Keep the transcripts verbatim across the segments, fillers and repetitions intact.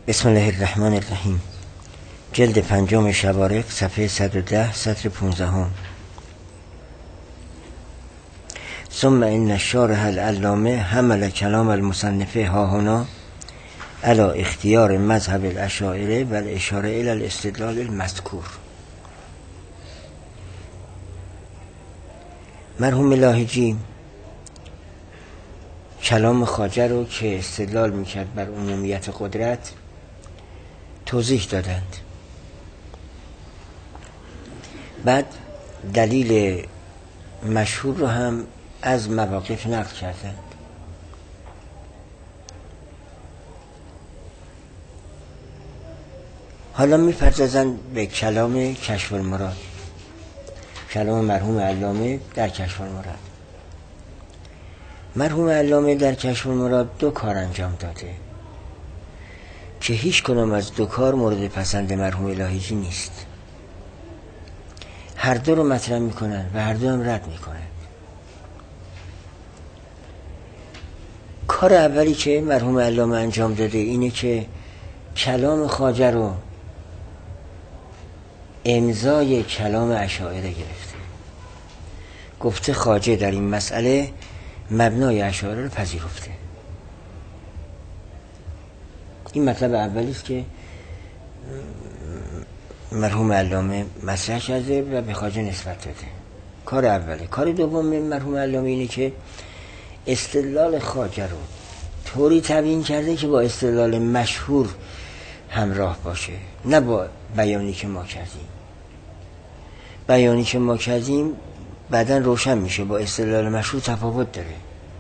بسم الله الرحمن الرحیم. جلد پنجم شوارق، صفحه صد و ده، سطر پونزدهم. ثم ان الشارح العلامه حمل کلام المصنف ها هنا علی اختیار مذهب الاشاعره و الاشاره الی الاستدلال المذکور. مرحوم لاهیجی کلام خواجه رو که استدلال میکرد بر عمومیت قدرت توضیح دادند. بعد دلیل مشهور رو هم از مواقف نقل کردند. حالا میپردازند به کلام کشف المراد، کلام مرحوم علامه در کشف المراد. مرحوم علامه در کشف المراد دو کار انجام داده که هیچ کنم از دو کار مورد پسند مرحوم لاهیجی نیست. هر دو رو مطرح میکنن و هر دو هم رد میکنن. کار اولی که مرحوم علامه انجام داده اینه که کلام خواجه رو امضای کلام اشاعره گرفته. گفته خواجه در این مسئله مبنای اشاعره رو پذیرفته. این مطلب اولی است که مرحوم علامه مطرح کرده و به خواجه نسبت داده. کار اوله. کار دوم مرحوم علامه اینه که استدلال خواجه رو طوری تبیین کرده که با استدلال مشهور همراه باشه، نه با بیانی که ما کردیم. بیانی که ما کردیم بعداً روشن میشه با استدلال مشهور تفاوت داره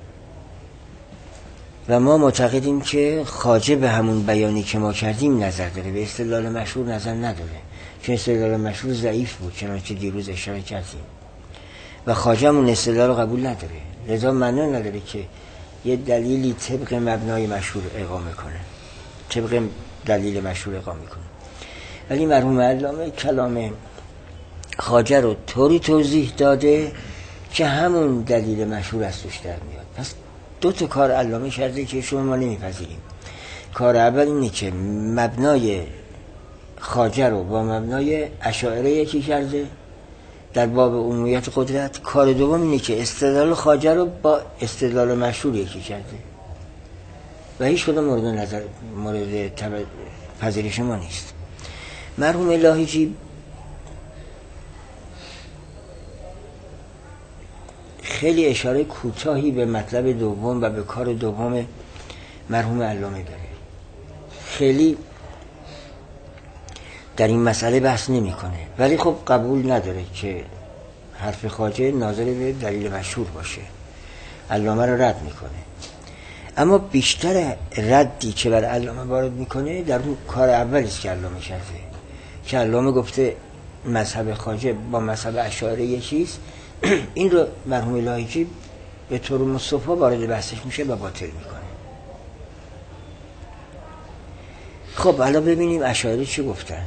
و ما معتقدیم که خواجه به همون بیانی که ما کردیم نظر داره، به استدلال مشهور نظر نداره، چون استدلال مشهور ضعیف بود چنانچه دیروز اشاره کردیم و خواجه همون استدلال رو قبول نداره. لذا معنا نداره که یه دلیلی طبق مبنای مشهور اقامه کنه، طبق دلیل مشهور اقامه کنه. ولی مرحوم علامه کلام خواجه رو طوری توضیح داده که همون دلیل مشهور از توش در میاد. پس دو تا کار علامه کرده که شما ما نمیپذیریم. کار اول اینه که مبنای خواجه رو با مبنای اشاعره یکی کرده در باب عمومیت قدرت. کار دوم اینه که استدلال خواجه رو با استدلال مشهور یکی کرده و هیچ کدوم مورد نظر مورد پذیرش ما نیست. مرحوم لاهیجی خیلی اشاره کوتاهی به مطلب دوم و به کار دوم مرحوم علامه داره. خیلی در این مسئله بحث نمی کنه، ولی خب قبول نداره که حرف خواجه ناظر به دلیل مشهور باشه. علامه رو رد میکنه. اما بیشتر ردی که بر علامه وارد میکنه در اون کار اولی است که علامه کرده، که علامه گفته مذهب خواجه با مذهب اشاعره یکیست. این رو مرحوم لاهیجی به طور مصطفی وارد بحثش میشه و باطل میکنه. خب حالا ببینیم اشاعره چی گفتند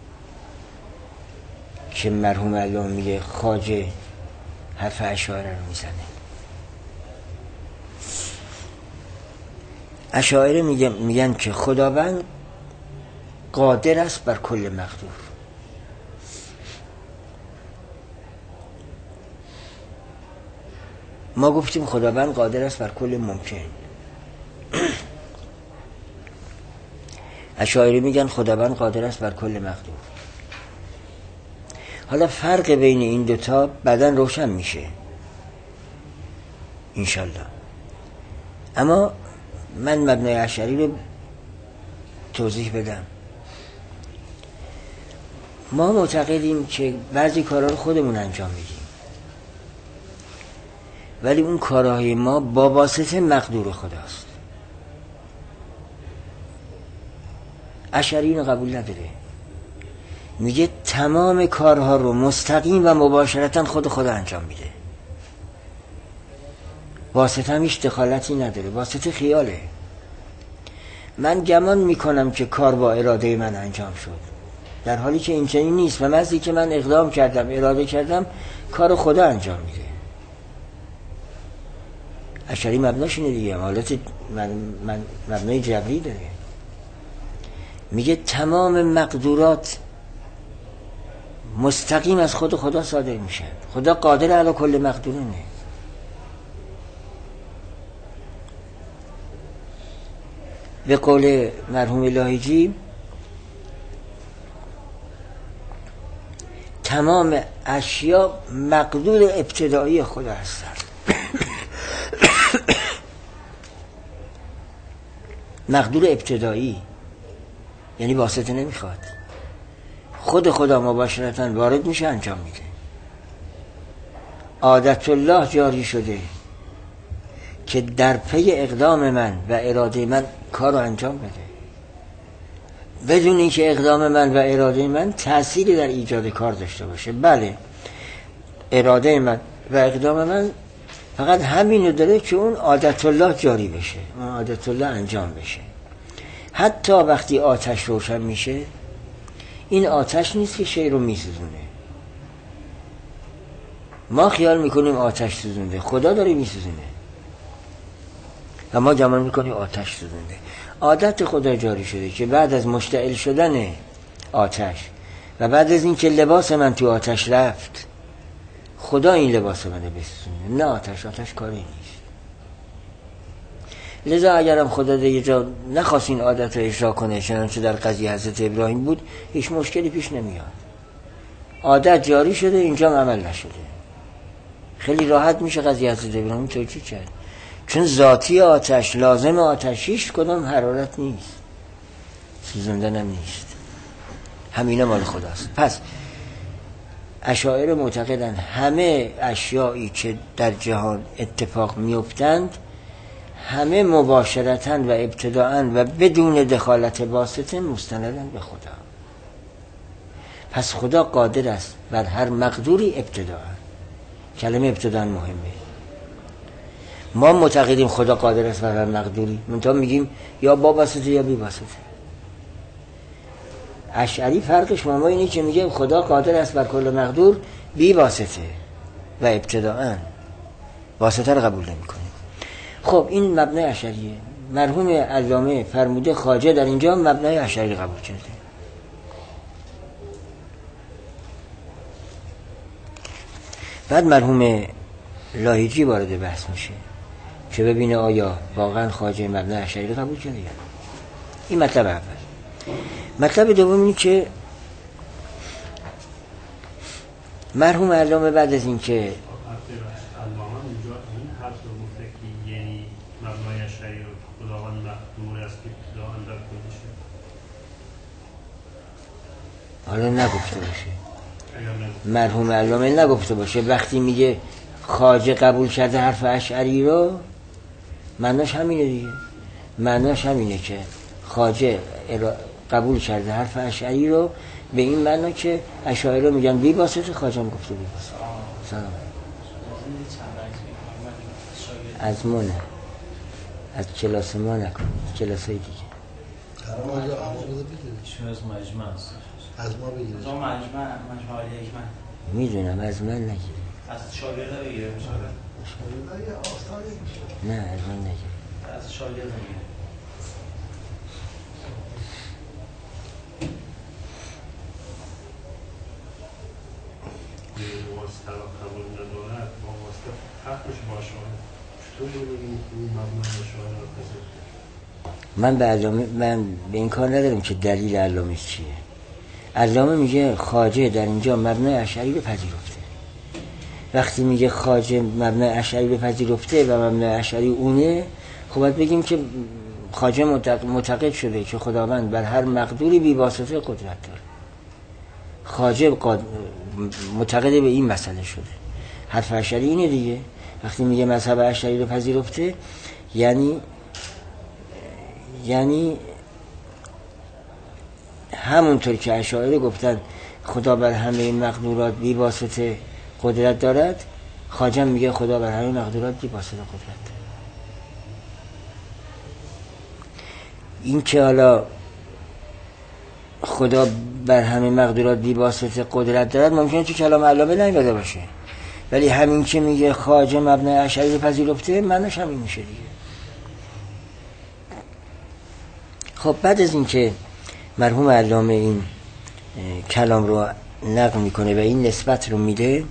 که مرحوم علامه میگه خواجه حرف اشاعره رو میزنه. اشاعره میگن, میگن که خداوند قادر است بر کل مقدور. ما گفتیم خداوند قادر است بر کل ممکن. اشاعره میگن خداوند قادر است بر کل مقدور. حالا فرق بین این دوتا بعداً روشن میشه انشالله. اما من مبنای اشعری رو توضیح بدم. ما معتقدیم که بعضی کارها رو خودمون انجام میدیم، ولی اون کارهای ما با واسطه مقدور خداست. اشعری اینو قبول نداره. میگه تمام کارها رو مستقیم و مباشرتا خود خدا انجام میده. واسطه هم هیچ دخالتی نداره، واسطه خیاله. من گمان میکنم که کار با اراده من انجام شد، در حالی که این چنین نیست و مزدی که من اقدام کردم، اراده کردم، کار خدا انجام میده. اشعری مبناش اینه دیگه، حالت من من مبنای جبری داره. میگه تمام مقدورات مستقیم از خود خدا صادر میشن. خدا قادر علی کل مقدورونه. به قول مرحوم لاهیجی تمام اشیا مقدور ابتدایی خدا هستند. مقدور ابتدایی یعنی واسطه نمیخواد، خود خدا مباشرتاً وارد میشه انجام میده. عادت الله جاری شده که در پی اقدام من و اراده من کار رو انجام بده، بدون اینکه اقدام من و اراده من تأثیری در ایجاد کار داشته باشه. بله اراده من و اقدام من فقط همینو داره که اون عادت الله جاری بشه، اون عادت الله انجام بشه. حتی وقتی آتش روشن میشه، این آتش نیست که شی رو میسوزونه. ما خیال میکنیم آتش سوزونده، خدا داره میسوزونه و ما گمان میکنیم آتش سوزونده. عادت خدا جاری شده که بعد از مشتعل شدن آتش و بعد از اینکه لباس من تو آتش رفت، خدا این لباس منو بسوزونه، نه آتش. آتش کاری نیست. لذا اگرم خدا دیگه جا نخواست این عادت رو اجرا کنه، چنانچه در قضیه حضرت ابراهیم بود، هیچ مشکلی پیش نمیاد. عادت جاری شده، اینجا عمل نشده، خیلی راحت میشه قضیه حضرت ابراهیم توجیه کرد. چون ذاتی آتش، لازم آتش هیچ کدام حرارت نیست، سوزوندن هم نیست، همینا مال خداست. پس اشاعره معتقدن همه اشیایی که در جهان اتفاق میافتند همه مباشرتاً و ابتداءً و بدون دخالت واسطه مستندن به خدا. پس خدا قادر است بر هر مقدوری ابتداءً. کلمه ابتداءً مهمه. ما معتقدیم خدا قادر است بر هر مقدوری، منتها میگیم یا با واسطه یا بی واسطه. اشعری فرقش با ما اینه که میگه خدا قادر است بر کل مقدور بی واسطه و ابتداءً، واسطه رو قبول نمی‌کنه. خب این مبنای اشعریه. مرحوم علامه فرموده خواجه در اینجا مبنای اشعری قبول کرده. بعد مرحوم لاهیجی وارد بحث میشه که ببینه آیا واقعا خواجه مبنای اشعری قبول کرده یا نه. این مطلب اول. مطلب دوم اینه که مرحوم علامه بعد از این که حالا نگفته باشه، مرحوم علامه نگفته باشه، وقتی میگه خواجه قبول کرده حرف اشعری رو، معناش همینه دیگه. معناش همینه که خواجه قبول کرده حرف اشعری رو به این معنا که اشاعره میگن بی واسطه، خواجه هم گفته بی واسطه. سلام. از ما نه، از کلاس ما نکن، کلاس های دیگه. شما از مجمع هست؟ از ما بگیرید. از مجمع، مجمع عالی حکمت. میدونم، از من نگیر. از شاگرده بگیره. شاگرده آستانی میشه. نه از من نگیر. از شاگرده بگیره. واسطه را قبول ندارد، با واسطه حقش باشه. چطور بگیم این مبنای اشاره را پذیر؟ من به علامه، من به این کار ندارم که دلیل علامه چیه. علامه میگه خواجه در اینجا مبنای اشعری رو پذیرفته. وقتی میگه خواجه مبنای اشعری رو پذیرفته و مبنای اشعری اونه، خب باید بگیم که خواجه معتقد شده که خداوند بر هر مقدوری بی واسطه قدرت داره. خواجه معتقد به این مسئله شده. حرف اشعری اینه دیگه. وقتی میگه مذهب اشعری رو پذیرفته، یعنی یعنی همونطور که اشاعره گفتن خدا بر همه مقدورات بی واسطه قدرت دارد، خواجه میگه خدا بر همه مقدورات بی واسطه قدرت دارد. این که حالا خدا بر همه مقدورات بی واسطه قدرت دارد ممکنه تو کلام علامه نیامده باشه، ولی همین که میگه خواجه مبنای اشعری رو پذیرفته، معنیش همین میشه دیگه. خب بعد از این که مرحوم علامه این کلام رو نقل میکنه و این نسبت رو میده،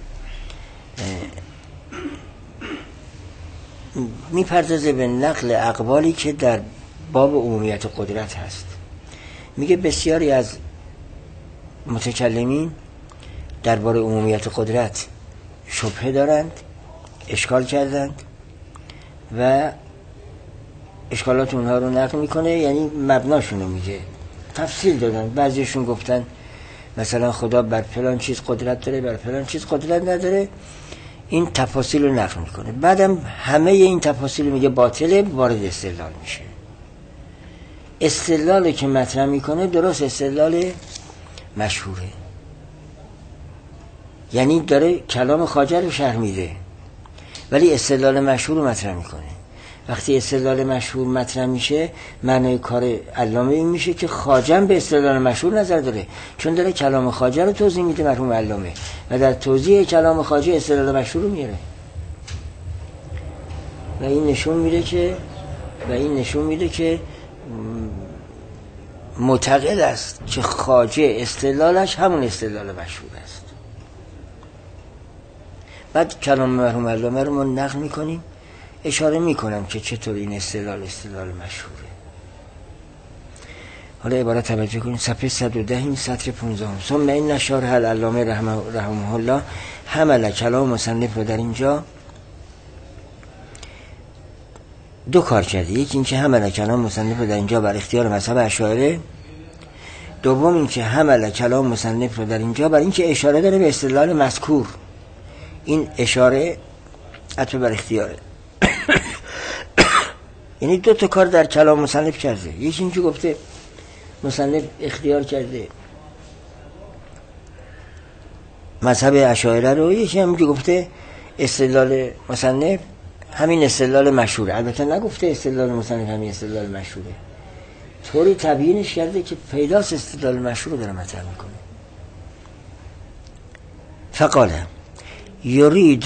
میپردازه به نقل اقوالی که در باب عمومیت قدرت هست. میگه بسیاری از متکلمین درباره عمومیت قدرت شبهه دارند، اشکال کردند و اشکالات اونها رو نقل میکنه، یعنی مبناشون رو میگه، تفصیل دادن. بعضیشون گفتن مثلا خدا بر فلان چیز قدرت داره، بر فلان چیز قدرت نداره، این تفاصیل رو نقل میکنه. بعدم همه این تفاصیل میگه باطله، وارد استدلال میشه. استدلالی که مطرح میکنه درست استدلال مشهوره، یعنی داره کلام خواجه رو شرح میده ولی استدلال مشهور رو مطرح میکنه. وقتی استدلال مشهور مطرح میشه معنای کار علامه این میشه که خواجه به استدلال مشهور نظر داره، چون داره کلام خواجه رو توضیح میده مرحوم علامه و در توضیح کلام خواجه استدلال مشهور رو میاره و این نشون میده که و این نشون میده که معتقد است که خواجه استدلالش همون استدلال مشهور است. بعد کلام مرحوم علامه رو ما نقل میکنیم، اشاره میکنم که چطور این استدلال استدلال مشهوره. حالا عبارت توجه کنید، صفحه صد و ده این سطر پانزده. ثم این شارح العلامه رحمه, رحمه الله حمل کلام مصنف رو در اینجا دو کار کرده. یکی این که حمل کلام مصنف رو در اینجا بر اختیار مذهب اشاعره، دوم این که حمل کلام مصنف رو در اینجا بر این که اشاره داره به استدلال مذکور. این اشاره عطف بر اختیاره یعنی دو تا کار در کلام مصنف کرده. یکی این که گفته مصنف اختیار کرده مذهب اشاعره رو، یکی هم که گفته استدلال مصنف همین استدلال مشهوره. البته نگفته استدلال مصنف همین استدلال مشهوره، طوری تبیینش کرده که پیداست استدلال مشهور رو داره مطرح میکنه. فقاله یرید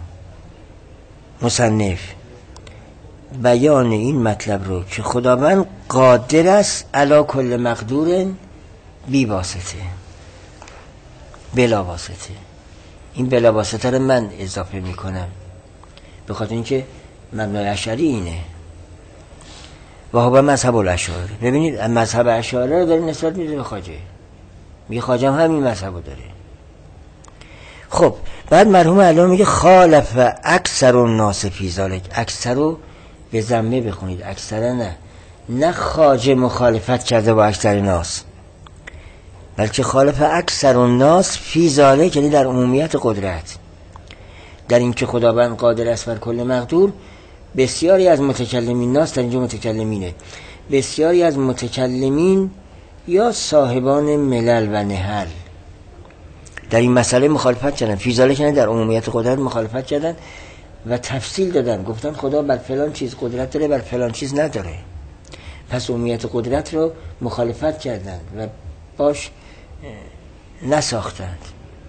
مصنف بیان این مطلب رو که خداوند قادر است علی کل مقدور بی واسطه، بلا واسطه. این بلا واسطه رو من اضافه میکنم به خاطر اینکه مبنای اشعری اینه و هو مذهب الاشاعره. ببینید مذهب اشاعره رو داره نسبت میده به خواجه، میگه خواجه هم همین مذهب رو داره. خب بعد مرحوم علامه میگه خالف اکثر الناس فی ذلک. اکثر رو به ضمه بخونید، اکثر نه نه خواجه مخالفت کرده با اکثر ناس، بلکه خالف اکثر الناس فی ذلک، یعنی در عمومیت قدرت، در این که خداوند قادر است بر کل مقدور. بسیاری از متکلمین، ناس در اینجا متکلمینه، بسیاری از متکلمین یا صاحبان ملل و نهل در این مسئله مخالفت کردن. فی ذلک یعنی در عمومیت قدرت مخالفت کردن و تفصیل دادن، گفتن خدا بر فلان چیز قدرت داره، بر فلان چیز نداره. پس عمومیت قدرت رو مخالفت کردن و باش نساختند.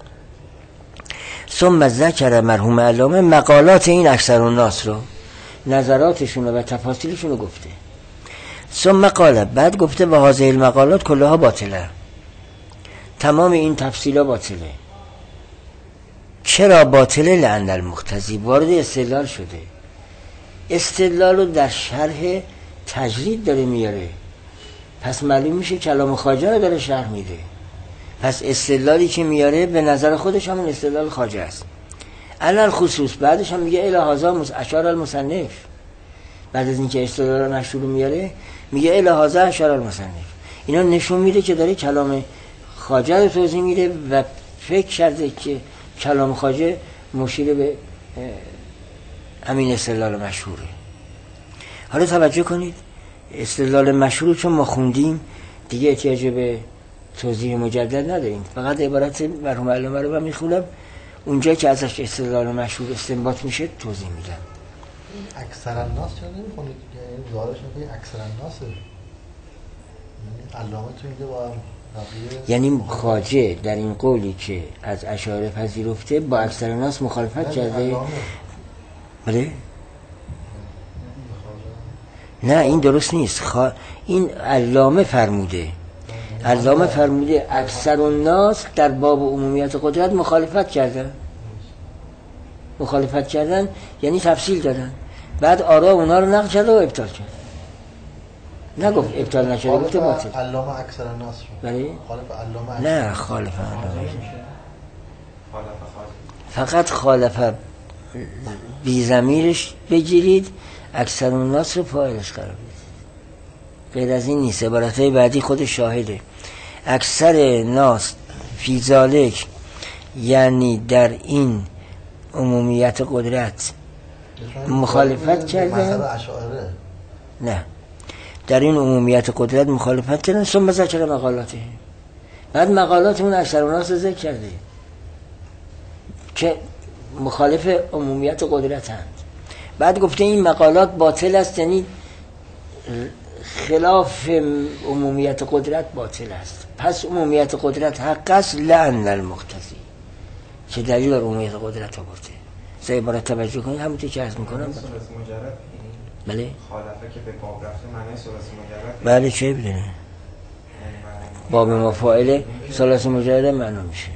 ثم ذکر مرحوم علامه مقالات این اکثر الناس رو، نظراتشون و تفاصیلشون رو گفته. ثم قال، بعد گفته و هذه المقالات کلها باطله، تمام این تفصیلا باطله. چرا باطله؟ لأن المقتضی، وارد استدلال شده، استدلال رو در شرح تجرید داره میاره، پس معلوم میشه کلام خواجه رو داره شرح میده، پس استدلالی که میاره به نظر خودش همون استدلال خواجه است. علل خصوص بعدش هم میگه الی هذا اشار المصنف، بعد از اینکه استدلال مشهور میاره میگه الی هذا اشار المصنف. اینا نشون میده که داره کلام خواجه رو توضیح میده و فکر کرده که کلام خواجه مشیر به همین استدلال مشهوره. حالا توجه کنید، استدلال مشهور چون ما خوندیم دیگه احتیاج به توضیح مجدد نداریم، فقط عبارت مرحوم علامه رو من میخونم، اونجا که ازش استدلال مشهور استنباط میشه توضیح میدم. اکثر الناس چرا نمیخونید که ظاهرش میگه اکثر الناسه، علامه تو میگه با یعنی خواجه در این قولی که از اشاعره پذیرفته با اکثر الناس مخالفت کرده. بله؟ نه این درست نیست. خوا... این علامه فرموده، علامه فرموده اکثر الناس در باب عمومیت قدرت مخالفت کردن. مخالفت کردن یعنی تفصیل دادن، بعد آرا اونا رو نقل کرد و ابطال کرد. نگفت ابطال نشده، گفته باطل. علامه اکثر الناس بله؟ خالف علامه نه خالف علامه، فقط خالف بی ضمیرش بگیرید، اکثر الناس رو فاعلش قرار بدید. غیر از این نیست. عبارتهای بعدی خود شاهده. اکثر ناس فی ذالک یعنی در این عمومیت قدرت مخالفت کردن. نه، در این عمومیت قدرت مخالفت کردن. ثم ذکر مقالاته، بعد مقالات اون اکثر الناس رو ذکر کرده که مخالف عمومیت قدرت هست. بعد گفته این مقالات باطل است، یعنی خلاف عمومیت قدرت باطل است. پس عمومیت قدرت حق است لعن المقتضی، چه دلیل بر عمومیت قدرت آورده. سه عبارت توجه کنید، همونطور که عرض میکنم. بله خالفه که به باب رفته معنی ثلاثی مجرد. بله چه بدونه باب مفاعله ثلاثی مجرد معنا میشه.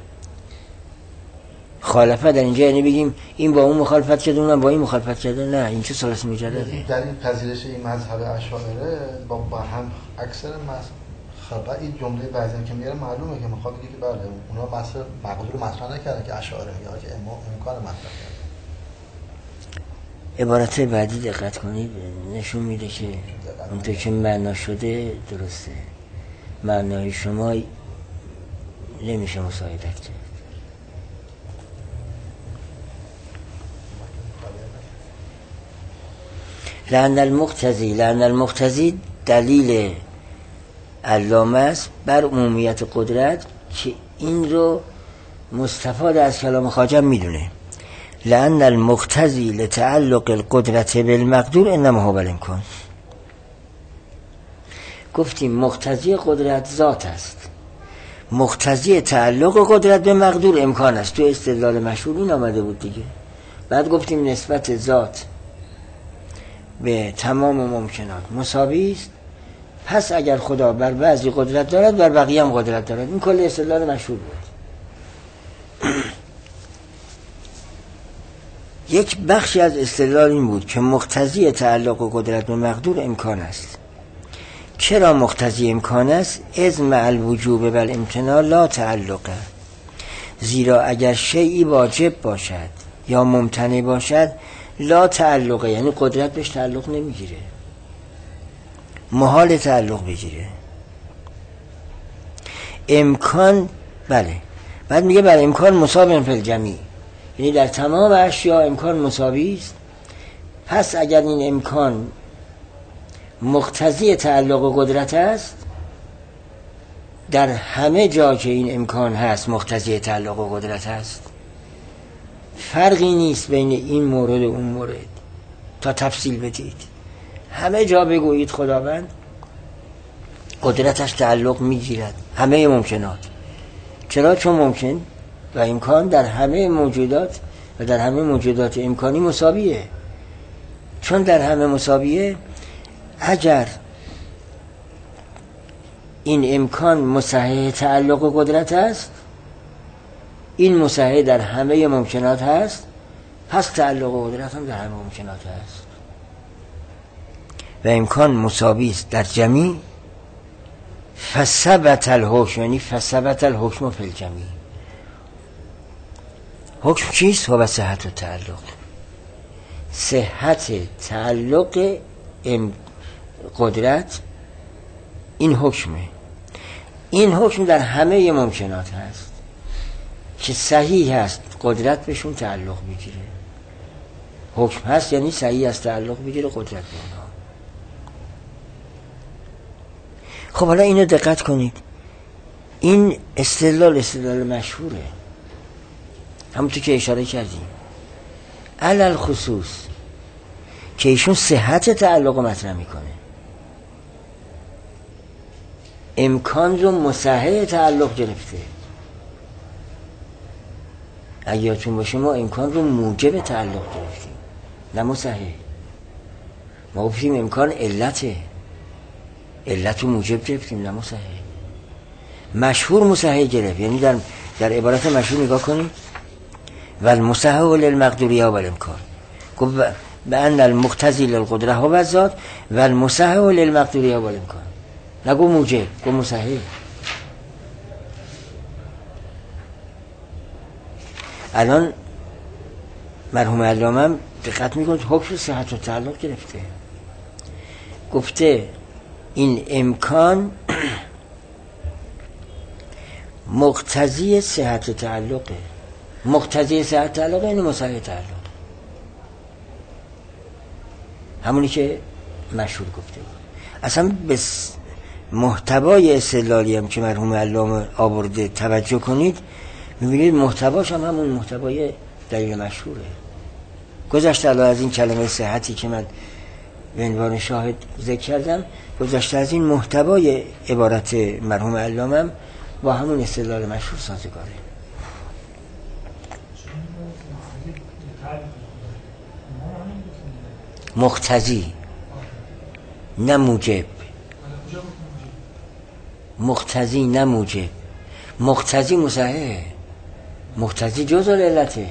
خالفه در اینجا یعنی بگیم این با اون مخالفت کرده اونم با این مخالفت کرده، نه این چه ثلاثی مجرده. در این پذیرش این مذهب اشاعره با, با هم اکثر خبر این جمله بعضی که میاره معلومه که میخواد بگه که بله اونا مثلا مقدور مطرح نکردن که اشاعره یا که امکان مطرح کردن. عبارت بعدی دقت کنید، نشون میده که اونطور که معنا شده درسته، معنای شما نمیشه مساعدت کرد. لعن المقتضی، لعن المقتضی دلیل علامه است بر عمومیت قدرت که این رو مستفاد از کلام خواجه میدونه. لعن المقتضی لتعلق القدرت بالمقدور انما هو بالامکان. گفتیم مقتضی قدرت ذات است، مقتضی تعلق قدرت به مقدور امکان است. تو استدلال مشهور این آمده بود دیگه. بعد گفتیم نسبت ذات به تمام ممکنات مساوی است، پس اگر خدا بر بعضی قدرت دارد بر بقیه هم قدرت دارد. این کل استدلال مشهور بود. یک بخشی از استدلال این بود که مقتضی تعلق و قدرت به مقدور امکان است. چرا مقتضی امکان است؟ اذ مع الوجوب والامتناع لا تعلقه، زیرا اگر شیئی واجب باشد یا ممتنع باشد لا تعلقه، یعنی قدرت بهش تعلق نمیگیره، محال تعلق بگیره. امکان بله، بعد میگه بر امکان مساوی فی الجمیع، یعنی در تمام اشیاء امکان مساوی است. پس اگر این امکان مقتضی تعلق و قدرت است، در همه جا که این امکان هست مقتضی تعلق و قدرت هست. فرقی نیست بین این مورد و اون مورد تا تفصیل بدید. همه جا بگویید خداوند قدرتش تعلق میگیرد، همه ممکنات. چرا؟ چون ممکن و امکان در همه موجودات و در همه موجودات امکانی مساویه. چون در همه مساویه، اگر این امکان مصحح تعلق و قدرت است، این مصحح در همه ممکنات هست، پس تعلق و قدرت هم در همه ممکنات هست و امکان مساوی است در جمیع. فثبت الحکم، یعنی فثبت الحکم فی الجمیع. حکم چیست؟ هو صحت و تعلق، صحت تعلق قدرت این حکمه. این حکم در همه ممکنات هست که صحیح هست قدرت بهشون تعلق بگیره. حکم هست یعنی صحیح است تعلق بگیره قدرت به اونها. خب حالا اینو دقت کنید، این استدلال استدلال مشهوره، همونطور که اشاره کردیم، علل خصوص که ایشون صحت تعلق مطرح میکنه، امکان رو مصحح تعلق گرفته. اگه یادتون باشه ما امکان رو موجب تعلق گرفتیم نه مصحح. ما گفتیم امکان علته، علت رو موجب گرفتیم نه مصحح. مشهور مصحح گرفت، یعنی در در عبارت مشهور نگاه کنید و المصحح للمقدوریه و الامکان، گفت بأن المقتضی للقدره و الذات و المصحح للمقدوریه و الامکان، نگو موجب، گو مصحح. الان مرحوم علامه هم دقت میکنید حکم صحت و تعلق گرفته، گفته این امکان مقتضی صحت و تعلقه. مقتضی صحت تعلق یعنی مصحح تعلق، همونی که مشهور گفته بود. اصلا به محتوای استدلالی هم که مرحوم علامه آورده توجه کنید، میبینید محتواش هم همون محتوای دلیل مشهوره. گذشته الان از این کلمه صحتی که من به عنوان شاهد ذکر کردم، گذشته از این محتوای عبارت مرحوم علامه هم با همون استدلال مشهور سازگاره. مقتضی نه موجب، مقتضی نه موجب. مقتضی مصححه، مقتضی جزء العلته،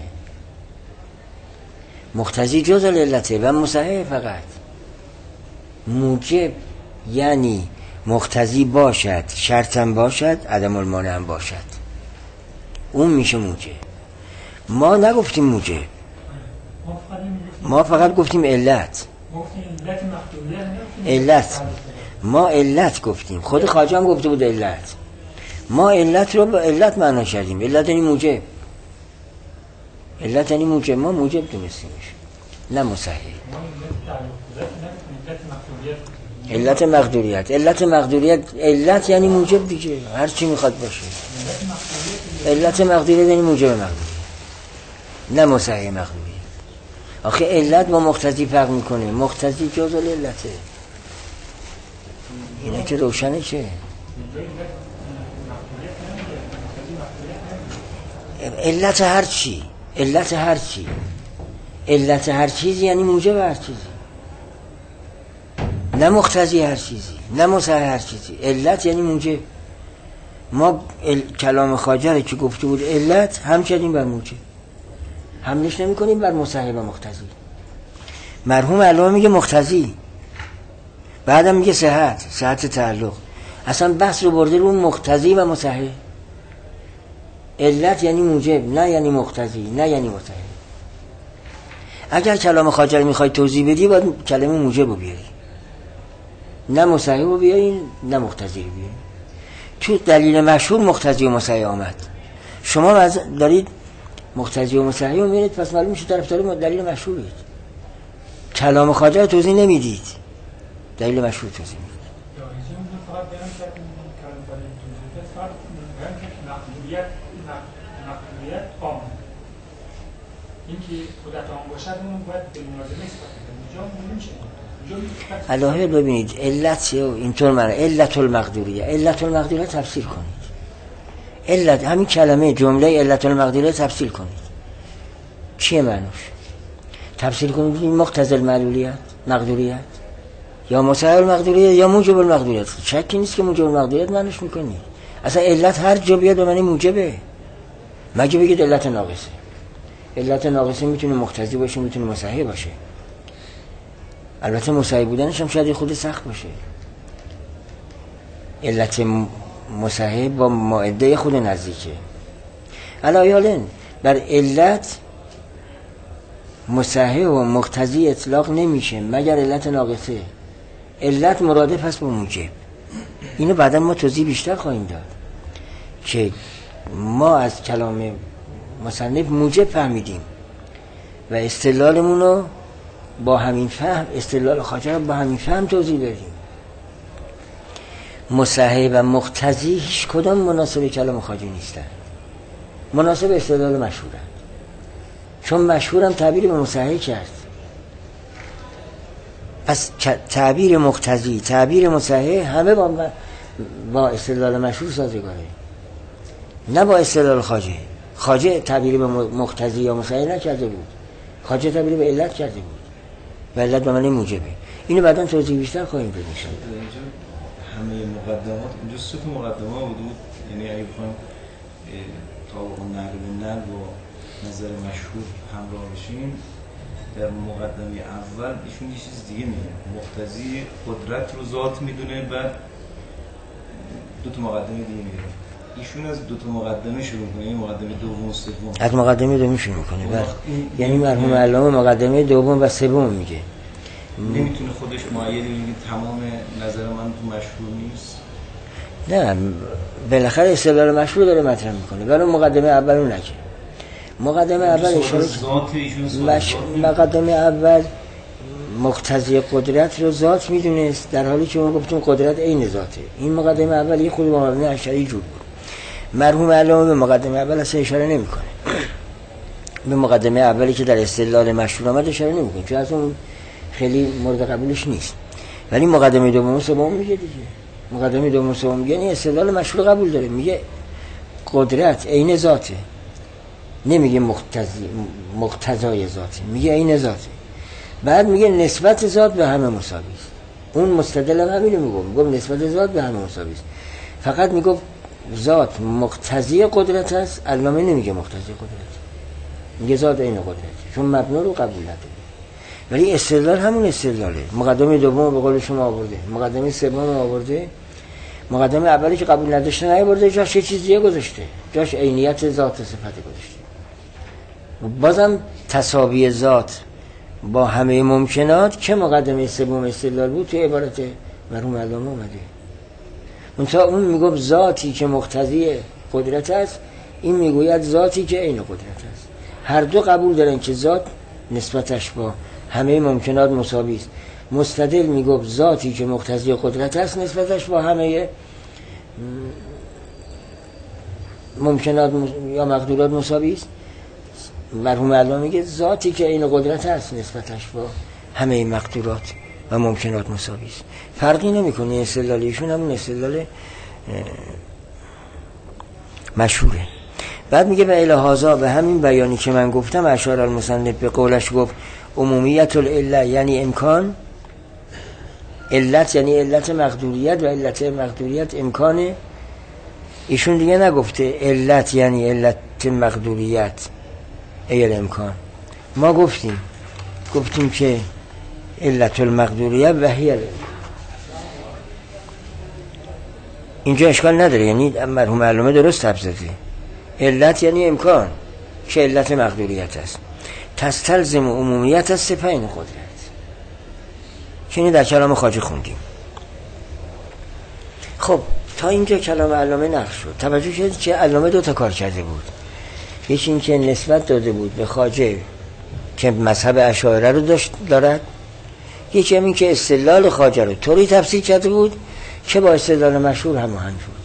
مقتضی جزء العلته و مصحح فقط. موجب یعنی مقتضی باشد، شرطم باشد، عدم المانع هم باشد، اون میشه موجب. ما نگفتیم موجب، ما فقط گفتیم علت. علت ما علت گفتیم، خود خواجه هم گفته بود علت. ما علت رو به علت معنا کردیم. علت یعنی موجب، علت یعنی موجب، ما موجب دونستیمش نه مصحح. علت مقدوریت، علت مقدوریت، علت یعنی موجب دیگه، هر چی میخواد باشه. علت مقدوریت یعنی موجب مقدوریت نه مصحح مقدوریت. آخه علت با مقتضی فرق میکنه، مقتضی جزء العلته، اینا که روشنه. که علت هر چی، علت هر چی، علت هر چیزی یعنی موجب هر چیزی، نه مقتضی هر چیزی، نه مصحح هر چیزی. علت یعنی موجب. ما ال... کلام خواجه که گفته بود علت، هم کردیم بر موجب، حملش نمی کنیم بر مصحح و مقتضی. مرحوم علامه میگه مقتضی، بعدم میگه صحت، صحت تعلق. اصلا بحث رو برده رو مقتضی و مصحح. علت یعنی موجب، نه یعنی مقتضی، نه یعنی مصحح. اگر کلام خواجه رو میخوای توضیح بدی باید کلمه موجب رو بیاری، نه مصحح رو بیاری، نه مقتضی رو بیاری. تو دلیل مشهور مقتضی و مصحح آمد، شما دارید مقتضی و مصحح رو میبینید، پس معلوم میشه طرفدار دلیل مشهورید. کلام خواجه رو توضیح نمیدید، دلیل مشهور توضیح میدید. الهه ببینید علت اینطور معنی علت المقدوریه، علت المقدوریه تفسیر کنید. علت همین کلمه جمله علت المقدوریه تفسیر کنید، چیه معنیش؟ تفسیر کنید این مقتضی المعلولیت مقدوریت یا مصحح المقدوریت یا موجب المقدوریت. شکی نیست که موجب المقدوریت معنیش میکنید. اصلا علت هر جا بیاد به معنی موجبه، مگه بگید علت ناقصه. علت ناقصه میتونه مقتضی باشه، میتونه مصحح باشه. البته مصحح بودنش هم شاید خود سخت باشه. علت مصحح با مائده خود نزدیکه. علایالن بر علت مصحح و مقتضی اطلاق نمیشه مگر علت ناقصه. علت مرادف هست با موجب. اینو بعدا ما توضیح بیشتر خواهیم داد که ما از کلام مصنف موجب فهمیدیم و استدلالمون رو با همین فهم، استدلال خواجه رو با همین فهم توضیح دادیم. مصحح و مقتضی هیچ کدام مناسب کلام خواجه نیستن، مناسب استدلال مشهورن، چون مشهورم تعبیر به مصحح کرد. پس تعبیر مقتضی، تعبیر مصحح همه با با استدلال مشهور سازگاره، نه با استدلال خواجه. خواجه تعبیر به مقتضی یا مصحح نکرده بود، خواجه تعبیر به علت کرده بود و علت به معنی موجبه. اینو بعداً توضیح بیشتر خواهیم داد ان شاء الله. همه مقدمات اینجا سه تا مقدمه بود، یعنی اگه بخوایم طابق نقل به نقل با نظر مشهور همراه بشیم، در مقدمه اول ایشون یه چیز دیگه میگه، مقتضی قدرت رو ذات میدونه، بعد دو تا مقدمه دیگه میگه. ایشون از دو تا مقدمه شروع کنه، مقدمه دوم و سوم. از مقدمه دوم شروع میکنه. بعد یعنی مرحوم علامه مقدمه دوم و سوم میگه. نمیتونه خودش معید بگه تمام نظر من تو مشهور نیست. نه، بالاخره استدلال مشهور داره مطرح میکنه. ولی مقدمه اول رو نگه. مقدمه اول اشاره مش... مقدمه اول مقتضی قدرت رو ذات میدونست، در حالی که ما گفتیم قدرت عین ذاته. این مقدمه اول یه خود با مبنی اشعری جور بود. مرحوم علامه به مقدمه اول اصلا اشاره نمیکنه. به مقدمه اولی که در استدلال مشهور آمد اشاره نمیکنه، چون اصلا خیلی مورد قبولش نیست. ولی مقدمه دوم و سوم میگه دیگه. مقدمه دوم و سوم میگه این استدلال مشهور قبول داره، میگه قدرت عین ذاته، نمیگه مقتضی مقتضای ذاته، میگه عین ذاته. بعد میگه نسبت ذات به همه مساوی است. اون مستدل هم همین میگه، میگه نسبت ذات به همه مساوی است. فقط میگه ذات مقتضی قدرت است، علامه نمیگه مقتضی قدرت، میگه ذات عین قدرت، چون مبنا رو قبول نداره. ولی استدلال همون استدلاله. مقدمه دوم به قول شما آورده، مقدمه سوم آورده، مقدمه اولی که قبول نداشته نیاورده، جاش یه چیز دیگه گذاشته، جاش عینیت ذات صفت گذاشته. بازم تساوی ذات با همه ممکنات که مقدمه سوم استدلال بود، تو عبارت مرحوم علامه اومده. منتها اون میگه ذاتی که مقتضی قدرت است، این میگوید ذاتی که عین قدرت است. هر دو قبول دارن که ذات نسبتش با همه ممکنات مساوی است. مستدل میگه ذاتی که مقتضی قدرت است نسبتش با همه ممکنات یا مقدورات مساوی است. مرحوم علامه میگه ذاتی که عین قدرت است نسبتش با همه مقدورات و ممکنات مساوی است. فرقی نمیکنه. استدلالیشون همون استدلال مشهوره. بعد میگه به الهازا به همین بیانی که من گفتم اشار المصنف به قولش گفت عمومیت العله یعنی امکان، علت یعنی علت مقدوریت و علت مقدوریت امکانه. ایشون دیگه نگفته علت یعنی علت مقدوریت ای امکان. ما گفتیم گفتیم که علت المقدوریت و هی الامکان. اینجا اشکال نداره، یعنی مرحوم علامه درست حرف زده. علت یعنی امکان که علت مقدوریت است. تستلزم عمومیت از سپین قدرت که اینی در کلام خواجه خوندیم. خب تا اینجا کلام علامه نقش شد. توجه شد که علامه دو تا کار کرده بود. یکی این که نسبت داده بود به خواجه که مذهب اشاعره رو داشت دارد، یکی همین که استدلال خواجه رو طوری تفسیر کرده بود که با استدلال مشهور هماهنگ بود.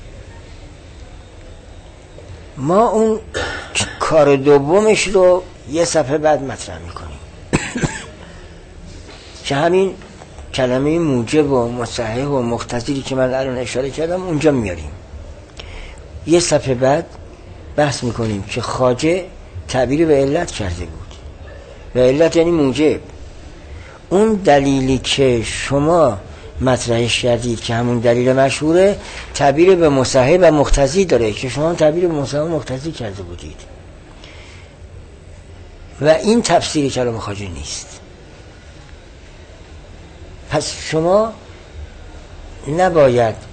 ما اون کار دومش رو یه صفحه بعد مطرح میکنیم که همین کلمه موجب و مصحح و مقتضی که من الان اشاره کردم اونجا میاریم. یه صفحه بعد بحث میکنیم که خواجه تعبیر به علت کرده بود و علت یعنی موجب. اون دلیلی که شما مطرحش کردید که همون دلیل مشهوره تعبیر به مصحح و مقتضی داره که شما تعبیر به مصحح و مقتضی کرده بودید و این تفسیر کلام خواجه نیست. پس شما نباید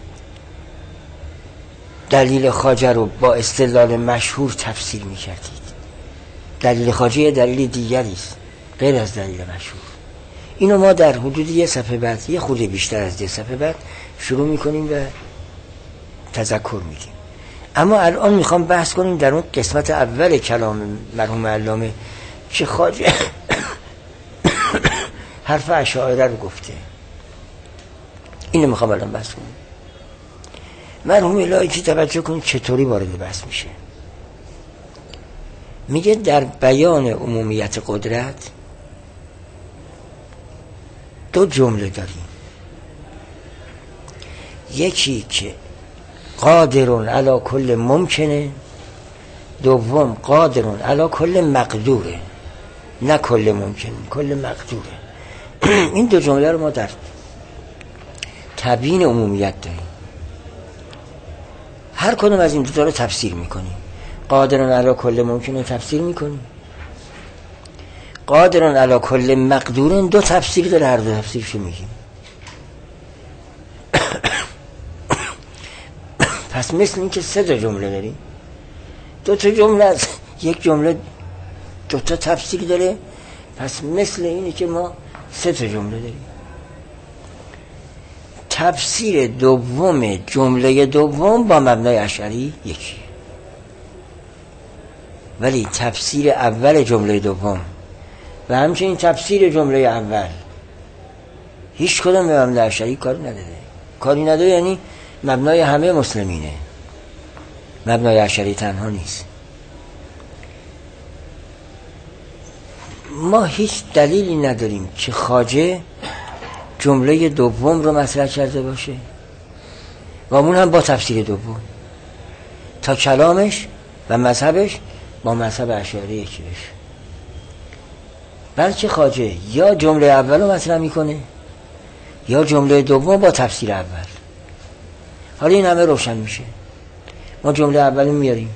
دلیل خواجه رو با استدلال مشهور تفسیر می‌کردید. دلیل خواجه یه دلیل دیگری است غیر از دلیل مشهور. اینو ما در حدود یه صفحه بعد، یه خورده بیشتر از یه صفحه بعد شروع می‌کنیم و تذکر میدیم. اما الان میخوام بحث کنیم در اون قسمت اول کلام مرحوم علامه که خواجه حرف اشاعره رو گفته. اینو میخوام الان بحث کنیم. مرحوم الهی که توجه کن چطوری وارد بحث میشه. میگه در بیان عمومیت قدرت دو جمله داریم. یکی که قادرون علی کل ممکنه، دوم قادرون علی کل مقدوره. نه کل ممکنه، کل مقدوره. این دو جمله رو ما در تبیین عمومیت داریم. هر کدوم از این دو تا رو تفسیر میکنیم. قادرون علی کل ممکن رو تفسیر میکنیم. قادرون علی کل مقدورن دو تفسیر داره، هر دو تفسیرشو میگیم. پس مثل این که سه تا جمله داریم، دو تا جمله از یک جمله دو تا تفسیر داره، پس مثل اینه که ما سه تا جمله داریم. تفسیر دوم جمله دوم با مبنای اشعری یکی، ولی تفسیر اول جمله دوم و همچنین تفسیر جمله اول هیچ کدام به مبنای اشعری کاری نداره. کاری نداره یعنی مبنای همه مسلمینه، مبنای اشعری تنها نیست. ما هیچ دلیلی نداریم که خواجه جمله دوم رو مطرح کرده باشه و اون هم با تفسیر دوم، تا کلامش و مذهبش با مذهب اشعری یکی بشه. بلکه خواجه یا جمله اول رو مطرح میکنه یا جمله دوم با تفسیر اول. حالا این همه روشن میشه. ما جمله اول میاریم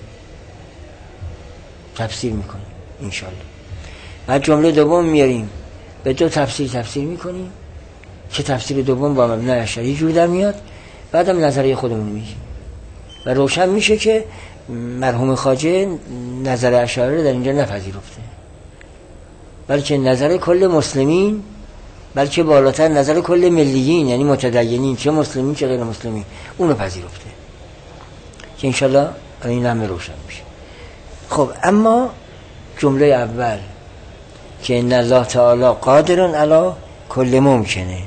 تفسیر میکنیم انشالله، بعد جمله دوم میاریم به دو تفسیر تفسیر میکنیم که تفسیر دوم با مبنای اشعری جور در میاد، بعدم نظریه خودمون میگیم و روشن میشه که مرحوم خواجه نظر اشعری رو در اینجا نپذیرفته، بلکه نظر کل مسلمین، بلکه بالاتر نظر کل ملیین، یعنی متدینین، چه مسلمین چه غیر مسلمین، اونو پذیرفته که انشالله این همه روشن میشه. خب اما جمله اول که ان الله تعالی قادر علی کل ممکنه،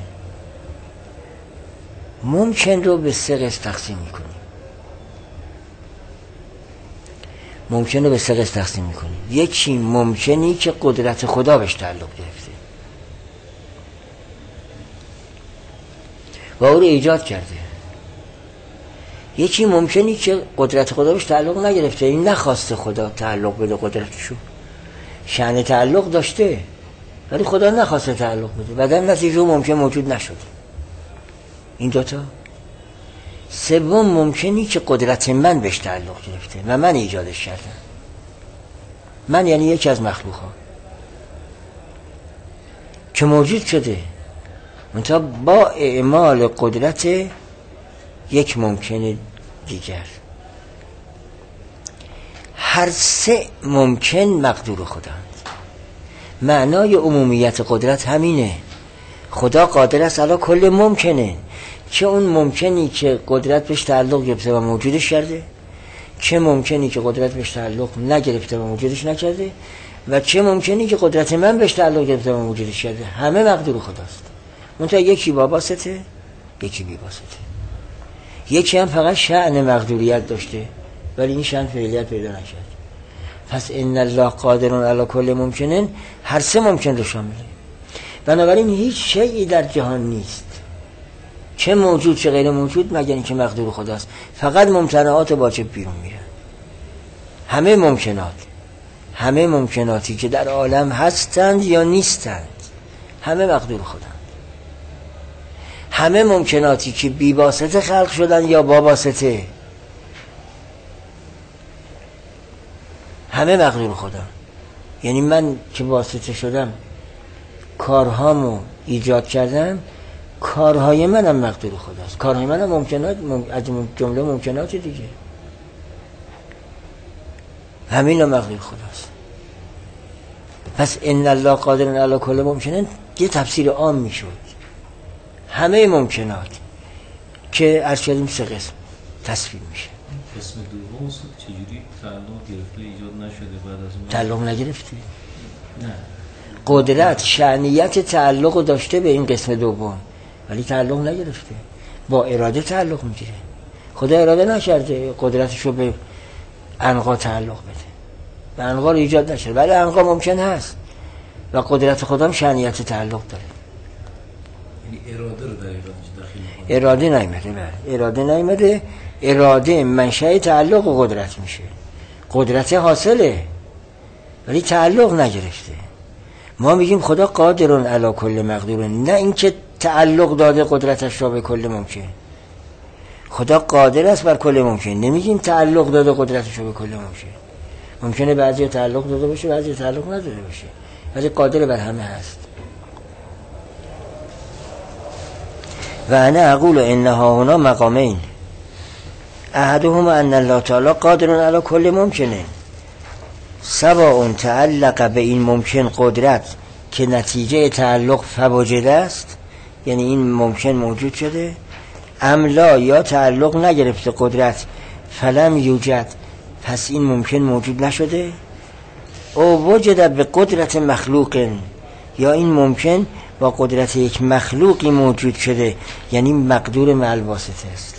ممکن رو به سه قسم تقسیم میکنیم. ممکن رو به سه قسم تقسیم میکنیم. یکی ممکنی که قدرت خدا بهش تعلق گرفته و او رو ایجاد کرده. یکی ممکنی که قدرت خدا بهش تعلق نگرفته، این نخواسته خدا تعلق بده قدرتشو، شأن تعلق داشته ولی خدا نخواسته تعلق بده، بعدم نتیجه ممکن موجود نشده. این دوتا. سوم ممکنی که قدرت من بهش تعلق گرفته و من ایجادش کردم. من یعنی یکی از مخلوقات که موجود شده منتها با اعمال قدرت یک ممکن دیگر. هر سه ممکن مقدور خداند. معنای عمومیت قدرت همینه. خدا قادر است علی کل ممکنه، چه اون ممکنی که قدرت بهش تعلق گرفته و موجودش کرده، چه ممکنی که قدرت بهش تعلق نگرفته و موجودش نکرده، و چه ممکنی که قدرت من بهش تعلق گرفته و موجودش کرده. همه مقدور خداست. منتها یکی با واسطه، یکی بی واسطه. یکی هم فقط شأن مقدوریت داشته ولی این شأن فعلیت پیدا نکرد. پس ان الله قادر علی کل ممکنن هر سه ممکن رو شامله. بنابراین هیچ شیئی در جهان نیست چه موجود چه غیر موجود مگر اینکه مقدور خداست. فقط ممتنعات واجب بیرون میرن. همه ممکنات، همه ممکناتی که در عالم هستند یا نیستند، همه مقدور خداست. همه ممکناتی که بی واسطه خلق شدن یا با واسطه، همه مقدور خدا. یعنی من که واسطه شدم کارهامو ایجاد کردم، کارهای منم مقدور خداست. کارهای منم ممکنات، از جمله ممکنات دیگه، همین مقدور خداست. پس ان الله قادر علی کل ممکنن یه تفسیر عام میشد. همه ممکنات که عرض کردیم سه قسم تصویر میشه. قسم دوم چجوری تعلق گرفته ایجاد نشده بعد از اون؟ تعلق نگرفته. نه. قدرت شأنیت تعلق داشته به این قسم دوم ولی تعلق نگرفته. با اراده تعلق میگیره. خدا اراده نکرده قدرتشو به عنقا تعلق بده. به عنقا رو ایجاد نشده ولی عنقا ممکن هست و قدرت خدا هم شأنیت تعلق داره. اراده رو در داخل اراده نیامده. بله اراده نیامده. اراده منشأ تعلق و قدرت میشه. قدرت حاصله ولی تعلق نگرفته. ما میگیم خدا قادرون علی کل مقدور، نه اینکه تعلق داده قدرتش را به کل ممکن. خدا قادر است بر کل ممکن، نمیگیم تعلق داده قدرتش را به کل ممکن. ممکنه بعضی تعلق داده باشه بعضی تعلق نداده باشه، ولی قادر بر همه هست. و انا اقول انها هنا مقامین احدهما ان الله تعالی قادر علی کل ممکنه سواء تعلق به این ممکن قدرت که نتیجه تعلق فواجد است، یعنی این ممکن موجود شده، املا یا تعلق نگرفته قدرت فلم یوجد پس این ممکن موجود نشده، او وجد به قدرت مخلوق یا این ممکن با قدرت یک مخلوقی موجود شده، یعنی مقدور مع الواسطه است.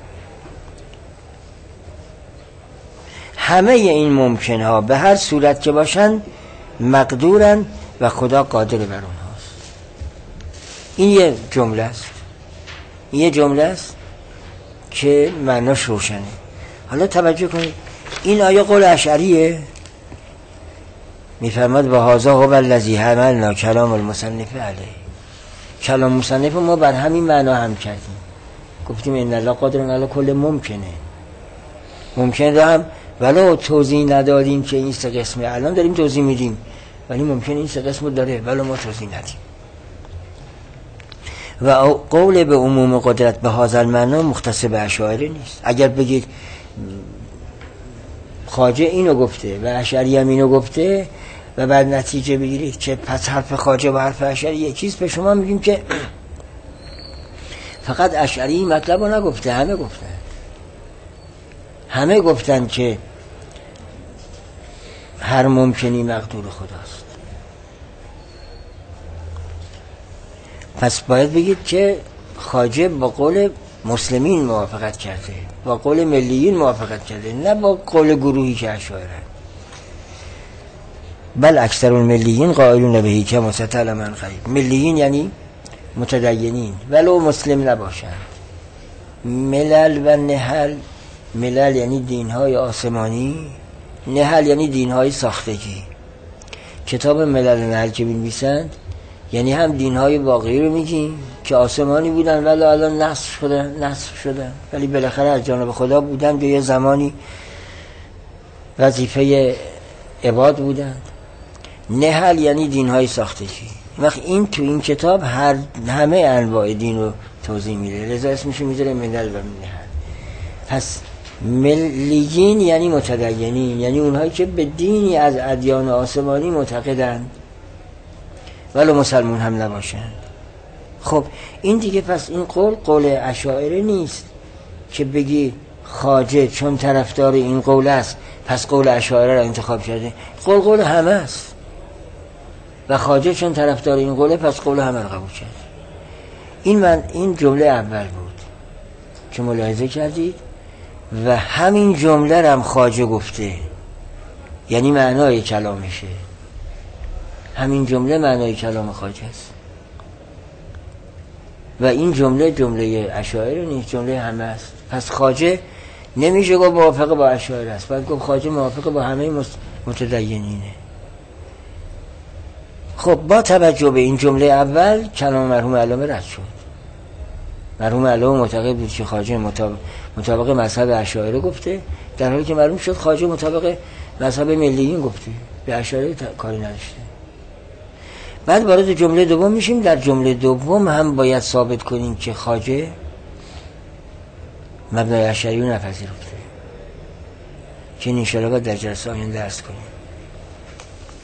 همه این ممکن ها به هر صورت که باشن مقدورن و خدا قادر بر اونهاست. این یه جمله است، این یه جمله است که معناش روشنه. حالا توجه کنید، این آیه قول اشعریه، میفرماد و هذا هو الذی حملنا کلام المصنف علیه. کلام مصنف ما بر همین معنا هم کردیم، گفتیم ان الله قادر علی کل ممکنه. ممکن رو هم ولو توضیح ندادیم که این سه قسمه، الان داریم توضیح میدیم، ولی ممکن این سه قسمو داره ولی ما توضیح ندیم. و قول به عموم قدرت به هذا المعنی مختص به اشاعره نیست. اگر بگید خواجه اینو گفته و اشعری هم اینو گفته و بعد نتیجه بگیرید که پس حرف خواجه و حرف اشعری یکیست، به شما میگیم که فقط اشعری این مطلب رو نگفته، همه گفتن. همه گفتن که هر ممکنی مقدور خداست. پس باید بگید که خواجه با قول مسلمین موافقت کرده، با قول ملیین موافقت کرده، نه با قول گروهی که اشاعره. بل اکثر الملیین قائلون بهی که مستطل من غیب. ملیین یعنی متدینین ولو مسلم نباشند. ملل و نهل، ملل یعنی دینهای آسمانی، نهل یعنی دینهای ساختگی. کتاب ملل و نهل که بنویسند یعنی هم دینهای واقعی رو میگیم که آسمانی بودن ولی الان نسخ شدن نسخ شدن ولی بالاخره از جانب خدا بودن، به یه زمانی وظیفه عباد بودن. نهل یعنی دینهای ساختگی. وقت این تو این کتاب هر همه انواع دین رو توضیح میده، لذا اسمشو میذاره ملل و نهل. پس ملیین یعنی متدینین، یعنی اونهایی که به دینی از ادیان آسمانی معتقدند ولو مسلمون هم نباشند. خب این دیگه پس این قول قول اشاعره نیست که بگی خواجه چون طرفدار این قول است پس قول اشاعره را انتخاب کرده. قول قول همه است و خواجه چون طرفدار این قوله پس قول همه را قبول کرد. این من این جمله اول بود که ملاحظه کردید و همین جمله را هم خواجه گفته، یعنی معنای کلامشه. همین جمله معنای کلام خواجه است و این جمله جمله اشاعره نیست، جمله همه است. پس خواجه نمیشه گفت موافق با اشاعره است، باید گفت خواجه موافق با همه متدینینه. خب با توجه به این جمله اول کلام مرحوم علامه رد شد. مرحوم علامه معتقد بود که خواجه مطابق, مطابق مذهب اشاعره گفته، در حالی که معلوم شد خواجه مطابق مذهب ملیین گفته، به اشاعره کاری نداشته. بعد وارد جمله دوم میشیم. در جمله دوم هم باید ثابت کنیم که خواجه مبنای اشعری رو نپذیرفته، که ان شاء الله در جلسه آینده درس کنیم.